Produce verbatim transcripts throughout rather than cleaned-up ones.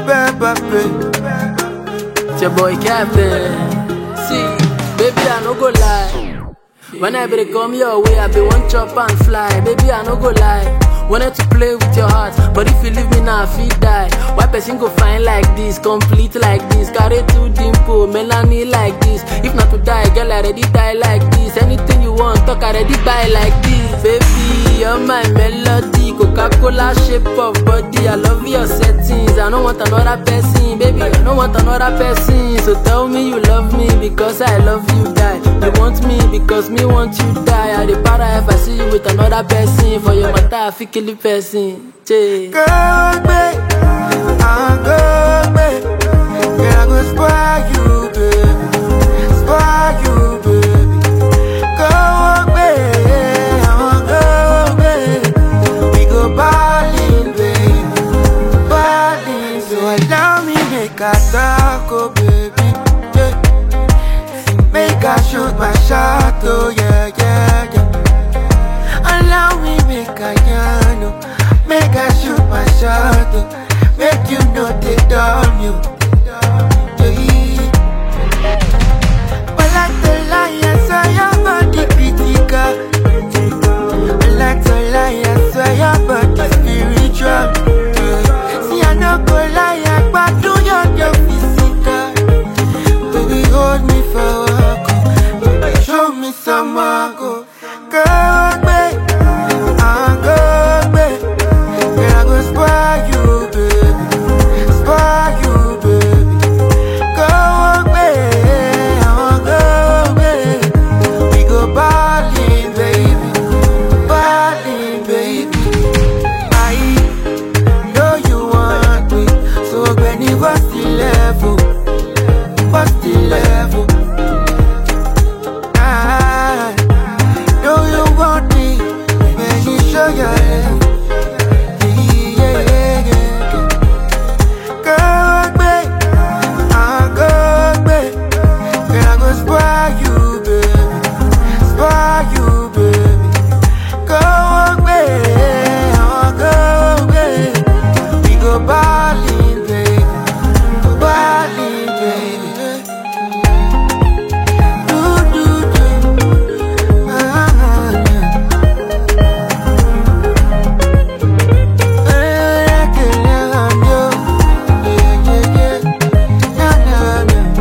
It's your boy Captain. See, baby, I no go lie. When I be come your way, I be one chop and fly. Baby, I no go lie. Wanted to play with your heart, but if you leave me now, I feel die. Why person go fine like this, complete like this, carry two dimple, Melanie like this. If not to die, girl, I already die like this. Anything you want, talk, I already buy like this. Baby, you're my melody, Coca-Cola shape of body. I love your settings, I don't want another person. Baby, I don't want another person. So tell me you love me because I love you, die. You want me because me want you, die. I dey para if I see you with another person. For your matter, I feel kill the person. Che. Go away, I'm go away. Yeah, I go spoil you, baby. Spoil you, baby. Go away, I'm go away. We go ballin', baby. Ballin', so allow me make a talk, oh baby. Yeah. Make I shoot my shot, oh yeah, yeah, yeah. Allow me make a yarn, oh. Make I shoot my shot, oh. Make you know they done you. Yeah. But like the lion, so your body critical. Like the lion, so your body spiritual. Yeah. See I no go lie, but do your your physical. Baby hold me for a go. Baby show me some more go. Go away, I'm go away. Girl I go spoil you, baby. Spoil you, baby. Go away, I'm go away. We go ballin', baby. Ballin', baby. I know you want me, so when you what's the level? What's the level? I know you want me, when you show your love. Yeah, yeah, yeah. Go away, I'll go away. Girl, I go spoil you, baby. Spoil you, baby. Go away, I'll go away. We go ballin', baby. Go ballin', baby. Do, do, do. Ah, yeah. Eh, yeah, que le ganó. Yeah, yeah, yeah. Na, na, na.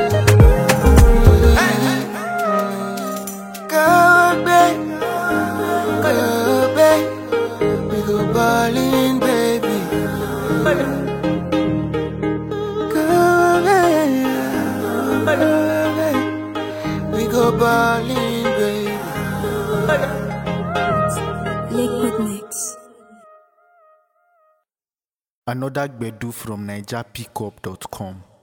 Go away, go away. We go ballin', baby. Go away, go away. We go ballin', baby. Liquid Mix. Another Gbedu from Niger Pickup dot com.